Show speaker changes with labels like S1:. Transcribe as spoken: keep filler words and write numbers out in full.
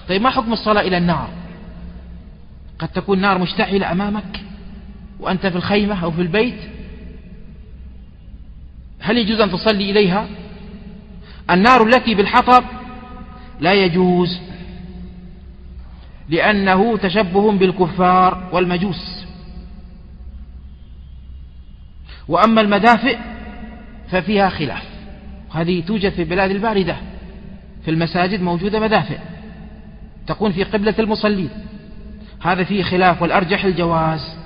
S1: طيب ما حكم الصلاة إلى النار؟ قد تكون نار مشتعلة أمامك وأنت في الخيمة أو في البيت، هل يجوز أن تصلي إليها؟ النار التي بالحطب لا يجوز، لأنه تشبه بالكفار والمجوس. وأما المدافئ ففيها خلاف، هذه توجد في البلاد الباردة، في المساجد موجودة مدافئ تكون في قبلة المصلين، هذا فيه خلاف والأرجح الجواز.